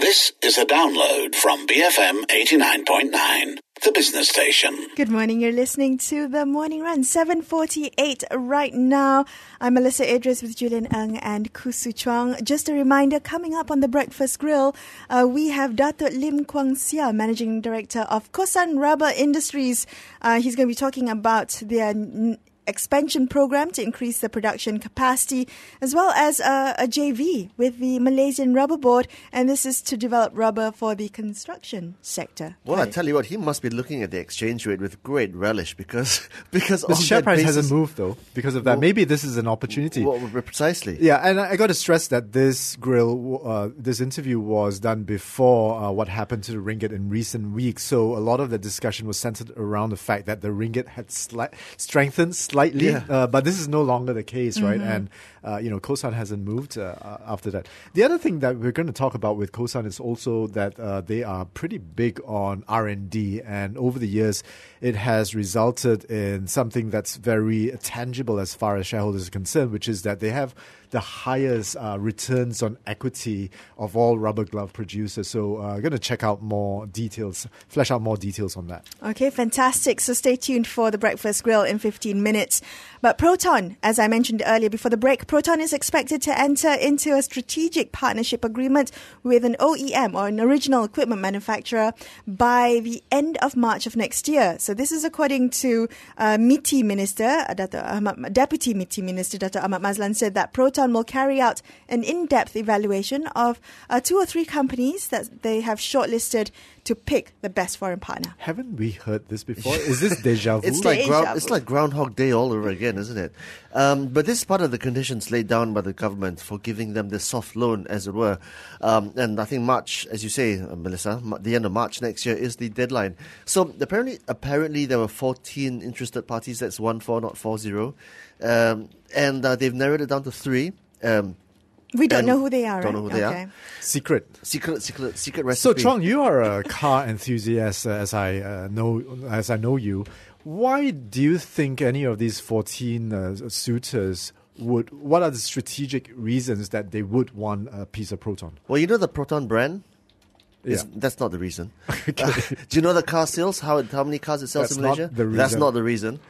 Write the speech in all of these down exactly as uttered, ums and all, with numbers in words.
This is a download from B F M eighty-nine point nine, the business station. Good morning. You're listening to The Morning Run, seven forty-eight right now. I'm Melissa Idris with Julian Ng and Kusu Chuang. Just a reminder, coming up on The Breakfast Grill, uh, we have Datuk Lim Kwang Sia, Managing Director of Kosan Rubber Industries. Uh, he's going to be talking about their n- expansion program to increase the production capacity, as well as uh, a J V with the Malaysian Rubber Board, and this is to develop rubber for the construction sector. Well, Right. I tell you what, he must be looking at the exchange rate with great relish because because The on share that price basis, hasn't moved though because of that. Well- Maybe this is an opportunity. Well, precisely. Yeah, and I, I got to stress that this grill, uh, this interview was done before uh, what happened to the ringgit in recent weeks. So a lot of the discussion was centered around the fact that the ringgit had sli- strengthened slightly, Yeah. uh, but this is no longer the case, right? And uh, you know, Kosan hasn't moved uh, uh, after that. The other thing that we're going to talk about with Kosan is also that uh, they are pretty big on R and D, and over the years, it has resulted in something that's very tangible as far as shareholders are concerned, which is that they have the highest uh, returns on equity of all rubber glove producers. So uh, I'm going to check out more details, flesh out more details on that. Okay, fantastic. So stay tuned for the Breakfast Grill in fifteen minutes. But Proton, as I mentioned earlier before the break, Proton is expected to enter into a strategic partnership agreement with an O E M, or an original equipment manufacturer, by the end of March of next year. So this is according to uh, M I T I Minister, uh, Dato Ahmad, Deputy M I T I Minister Dato Ahmad Mazlan said that Proton will carry out an in-depth evaluation of uh, two or three companies that they have shortlisted to pick the best foreign partner. Haven't we heard this before? Is this deja vu? It's like Deja ground, vu. it's like Groundhog Day all over again, isn't it? Um, but this is part of the conditions laid down by the government for giving them this soft loan, as it were. Um, and I think March, as you say, uh, Melissa, Ma- the end of March next year is the deadline. So apparently, apparently there were fourteen interested parties. That's one four, not four zero, um, and uh, they've narrowed it down to three. Um, We don't And know who they are, don't right? know who they are. okay. Secret. secret, secret, secret So, recipe. Chuang, you are a car enthusiast, uh, as I uh, know, as I know you. Why do you think any of these fourteen uh, suitors would? What are the strategic reasons that they would want a piece of Proton? Well, you know the Proton brand. Is, Yeah. That's not the reason. Uh, do you know the car sales? How how many cars it sells That's in not Malaysia? the That's reason. not the reason.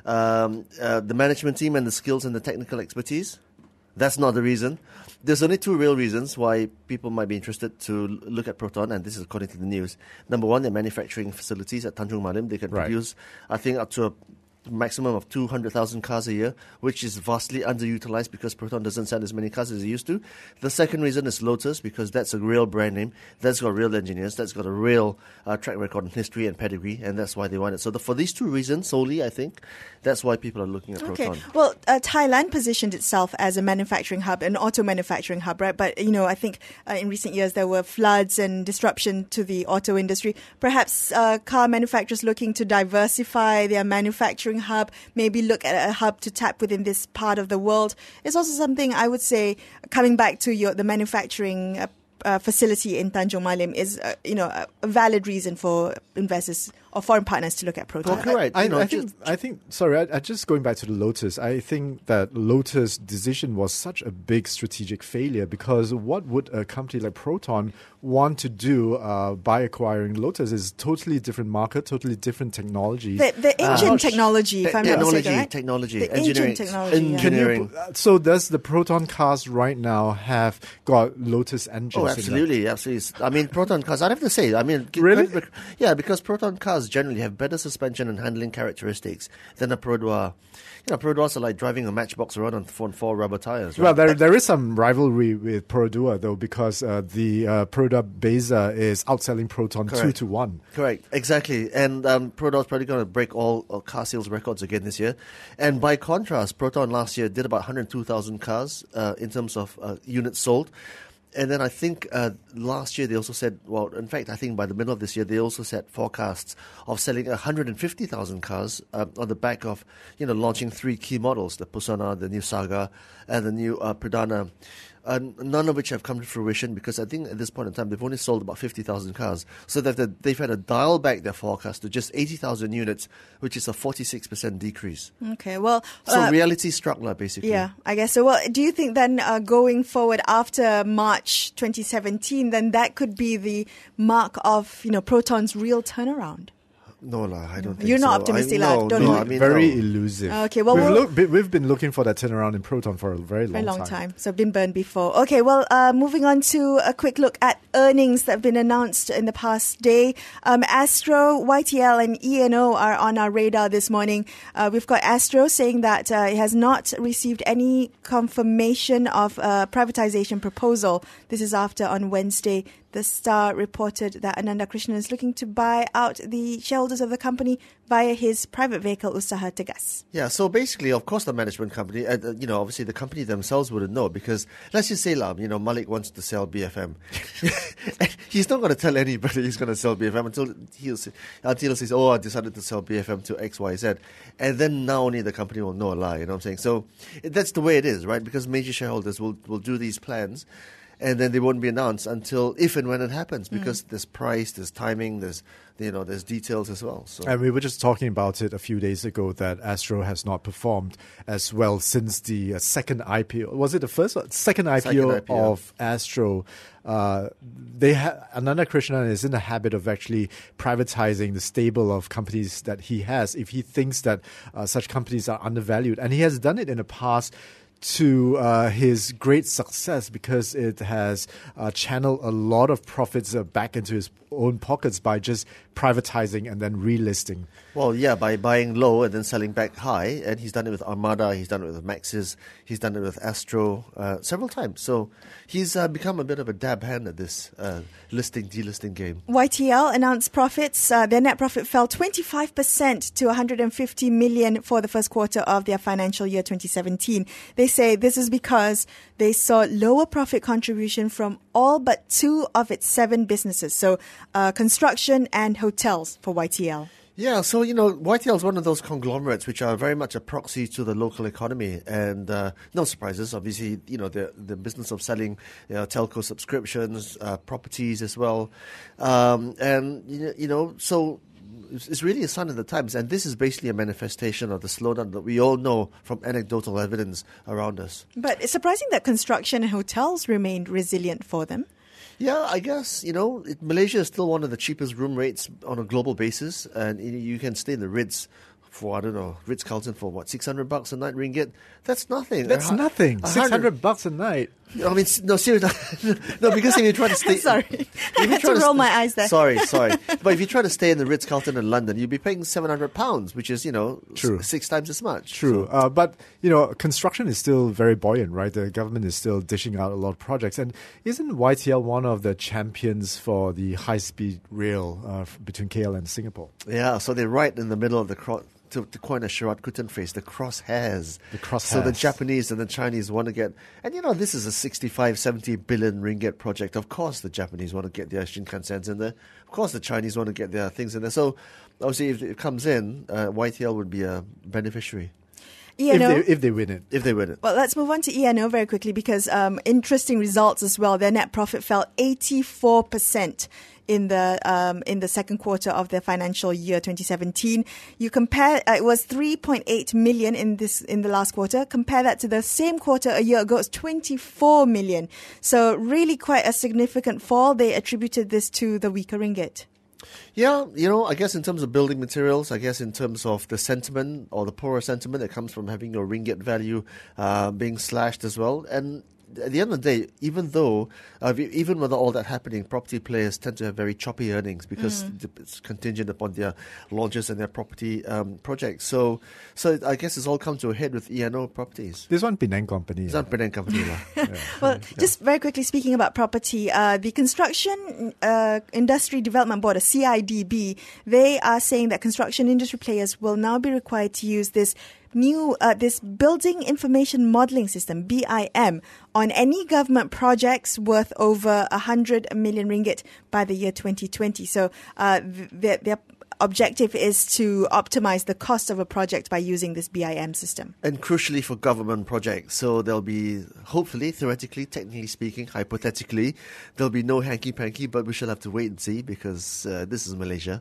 Um, uh, the management team and the skills and the technical expertise. That's not the reason. There's only two real reasons why people might be interested to l- look at Proton, and this is according to the news. Number one, their manufacturing facilities at Tanjung Malim. They can Right. produce, I think, up to a maximum of two hundred thousand cars a year, which is vastly underutilized because Proton doesn't sell as many cars as it used to. The second reason is Lotus, because that's a real brand name, that's got real engineers, that's got a real uh, track record in history and pedigree, and that's why they want it. So the, for these two reasons solely, I think, that's why people are looking at Okay. Proton. Well, uh, Thailand positioned itself as a manufacturing hub, an auto manufacturing hub, right? But, you know, I think uh, in recent years there were floods and disruption to the auto industry. Perhaps uh, car manufacturers looking to diversify their manufacturing hub, maybe look at a hub to tap within this part of the world. It's also something I would say, coming back to your the manufacturing uh, uh, facility in Tanjung Malim is, uh, you know, a, a valid reason for investors or foreign partners to look at Proton. Well, correct. I, You know, I just- think. I think. Sorry, I, I just going back to the Lotus. I think that Lotus' decision was such a big strategic failure because what would a company like Proton want to do uh, by acquiring Lotus is totally different market, totally different technology. The, the engine Uh, technology, if Te- I'm not technology, mistaken, right? technology, The engineering, engine technology, yeah. Can you, engineering. uh, so does the Proton cars right now have got Lotus engines? Oh, in them? absolutely, absolutely. I mean, Proton cars, I'd have to say, I mean... give Really? credit- Yeah, because Proton cars generally have better suspension and handling characteristics than a Prodwar. You know, Prodwars are like driving a Matchbox around on four, four rubber tires, right? Well, there there is some rivalry with Perodua though, because uh, the uh, Perodua Beza is outselling Proton two Correct. to one. Correct, exactly. And um, Prodwar's probably going to break all, all car sales records again this year. And by contrast, Proton last year did about one hundred two thousand cars uh, in terms of uh, units sold. And then I think uh, last year they also said, well, in fact, I think by the middle of this year they also set forecasts of selling one hundred fifty thousand cars uh, on the back of, you know, launching three key models, the Pusana, the new Saga, and the new uh, Pradana. uh, none of which have come to fruition because I think at this point in time they've only sold about fifty thousand cars. So that they've, they've had to dial back their forecast to just eighty thousand units, which is a forty-six percent decrease. Okay, well... So uh, reality struck, lah, basically. Yeah, I guess so. Well, do you think then uh, going forward after March twenty seventeen, then that could be the mark of, you know, Proton's real turnaround? No, lah, I don't think You're so. not optimistic, I, lah. no, Don't no, look- I mean, very no. elusive. Okay, well, we've, we'll- look, be- we've been looking for that turnaround in Proton for a very long Very long time. time. So been burned before. Okay, well, uh, moving on to a quick look at earnings that have been announced in the past day. Um, Astro, Y T L and E N O are on our radar this morning. Uh, we've got Astro saying that uh, it has not received any confirmation of a privatization proposal. This is after on Wednesday the Star reported that Ananda Krishnan is looking to buy out the shareholders of the company via his private vehicle Usaha Tegas. Yeah, so basically, of course, the management company, uh, you know, obviously the company themselves wouldn't know because let's just say, Lam, you know, Malik wants to sell B F M. He's not going to tell anybody he's going to sell B F M until he'll say, until he says, oh, I decided to sell B F M to X Y Z. And then now only the company will know a lie, you know what I'm saying? So that's the way it is, right? Because major shareholders will, will do these plans and then they won't be announced until if and when it happens because mm. there's price, there's timing, there's you know there's details as well. So. And we were just talking about it a few days ago that Astro has not performed as well since the uh, second I P O. Was it the first or second I P O, second I P O. of Astro? Uh, they ha- Ananda Krishnan is in the habit of actually privatizing the stable of companies that he has if he thinks that uh, such companies are undervalued, and he has done it in the past to uh, his great success because it has uh, channeled a lot of profits uh, back into his own pockets by just privatizing and then relisting. Well, yeah, by buying low and then selling back high. And he's done it with Armada, he's done it with Maxis, he's done it with Astro uh, several times. So he's uh, become a bit of a dab hand at this uh, listing, delisting game. Y T L announced profits. Uh, their net profit fell twenty-five percent to one hundred fifty million for the first quarter of their financial year twenty seventeen. They say this is because they saw lower profit contribution from all but two of its seven businesses. So uh, construction and hotels for Y T L. Yeah, so, you know, Y T L is one of those conglomerates which are very much a proxy to the local economy. And uh, no surprises, obviously, you know, the the business of selling you know, telco subscriptions, uh, properties as well. Um, and, you know, you know, so it's really a sign of the times. And this is basically a manifestation of the slowdown that we all know from anecdotal evidence around us. But it's surprising that construction and hotels remained resilient for them. Yeah, I guess, you know, it, Malaysia is still one of the cheapest room rates on a global basis. And you, you can stay in the Ritz for, I don't know, Ritz-Carlton for what, six hundred bucks a night ringgit? That's nothing. That's A, nothing. six hundred bucks a night. I mean, no, seriously. No, because if you try to stay... Sorry. if I you had try to roll st- my eyes there. Sorry, sorry. But if you try to stay in the Ritz-Carlton in London, you'd be paying seven hundred pounds, which is, you know, True. S- six times as much. True. So- Uh, but, you know, construction is still very buoyant, right? The government is still dishing out a lot of projects. And isn't Y T L one of the champions for the high-speed rail uh, f- between K L and Singapore? Yeah, so they're right in the middle of the cross. To, to coin a Sherrod Kuten phrase, the crosshairs. The crosshairs. So the Japanese and the Chinese want to get, and you know, this is a sixty-five, seventy billion ringgit project. Of course, the Japanese want to get their Shinkansen in there. Of course, the Chinese want to get their things in there. So, obviously, if it comes in, uh, Y T L would be a beneficiary E N O. If they, if they win it. if they win it. Well, let's move on to E N O very quickly because um, interesting results as well. Their net profit fell eighty-four percent in the um, in the second quarter of the financial year twenty seventeen. You compare uh, it was three point eight million in this in the last quarter. Compare that to the same quarter a year ago, it's twenty-four million. So really quite a significant fall. They attributed this to the weaker ringgit. Yeah, you know, I guess in terms of building materials, I guess in terms of the sentiment or the poorer sentiment that comes from having your ringgit value uh, being slashed as well. And at the end of the day, even though, uh, even with all that happening, property players tend to have very choppy earnings because mm. it's contingent upon their launches and their property um, projects. So, so I guess it's all come to a head with E N O Properties. This one Penang company. It's not Penang company. Yeah. Well, Yeah. just very quickly speaking about property, uh, the Construction uh, Industry Development Board, or C I D B, they are saying that construction industry players will now be required to use this new uh, this Building Information Modelling System, B I M, on any government projects worth over one hundred million ringgit by the year twenty twenty. So uh, they're, they're objective is to optimize the cost of a project by using this B I M system. And crucially for government projects. So there'll be, hopefully, theoretically, technically speaking, hypothetically, there'll be no hanky-panky, but we shall have to wait and see because uh, this is Malaysia.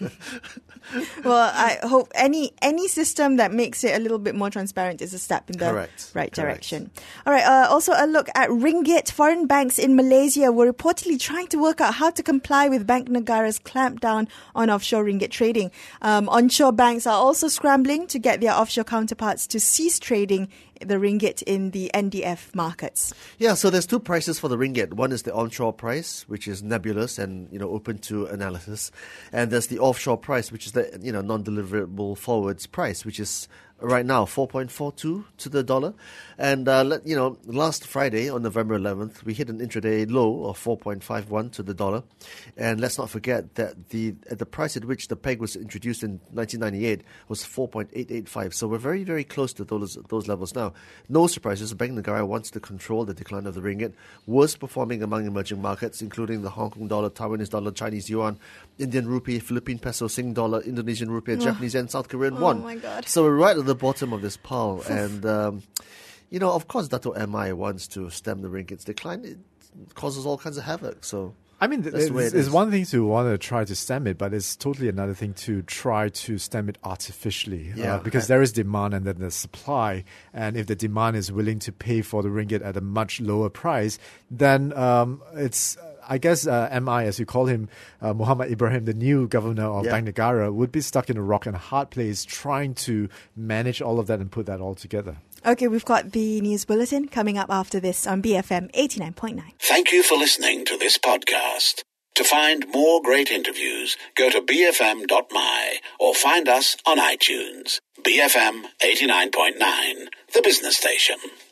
Well, I hope any any system that makes it a little bit more transparent is a step in the Correct. right Correct. direction. All right, uh, also a look at ringgit. Foreign banks in Malaysia were reportedly trying to work out how to comply with Bank Negara's clampdown on offshore ringgit trading. Um, onshore banks are also scrambling to get their offshore counterparts to cease trading the ringgit in the N D F markets. Yeah, so there's two prices for the ringgit. One is the onshore price, which is nebulous and, you know, open to analysis. And there's the offshore price, which is the, you know, non-deliverable forwards price, which is right now four point four two to the dollar. And, uh, let, you know, last Friday on November eleventh, we hit an intraday low of four point five one to the dollar. And let's not forget that the at the price at which the peg was introduced in nineteen ninety-eight was four point eight eight five. So we're very, very close to those those levels now. No surprises, Bank Negara wants to control the decline of the ringgit. Worst performing among emerging markets, including the Hong Kong dollar, Taiwanese dollar, Chinese yuan, Indian rupee, Philippine peso, Sing dollar, Indonesian rupiah, Japanese yen, South Korean Oh, won. my God. So we're right at the bottom of this pile. and, um, you know, of course, Dato' M I wants to stem the ringgit's decline. It causes all kinds of havoc. So I mean, That's the way it's, it it's is. one thing to want to try to stem it, but it's totally another thing to try to stem it artificially. Yeah. Uh, because there is demand and then there's supply. And if the demand is willing to pay for the ringgit at a much lower price, then um, it's... I guess uh, M I, as you call him, uh, Muhammad Ibrahim, the new governor of Yeah. Bank Negara, would be stuck in a rock and a hard place trying to manage all of that and put that all together. Okay, we've got the news bulletin coming up after this on B F M eighty-nine point nine. Thank you for listening to this podcast. To find more great interviews, go to b f m dot m y or find us on iTunes. B F M eighty-nine point nine, the business station.